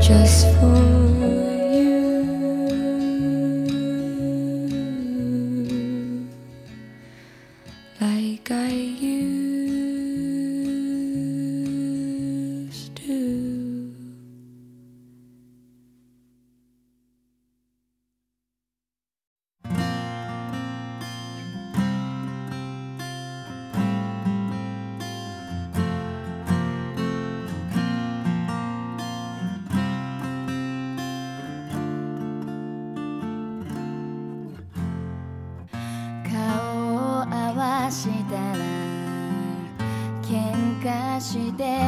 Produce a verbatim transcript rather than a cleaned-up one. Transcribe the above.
just for you. Like I used to.顔を合わしたら喧嘩して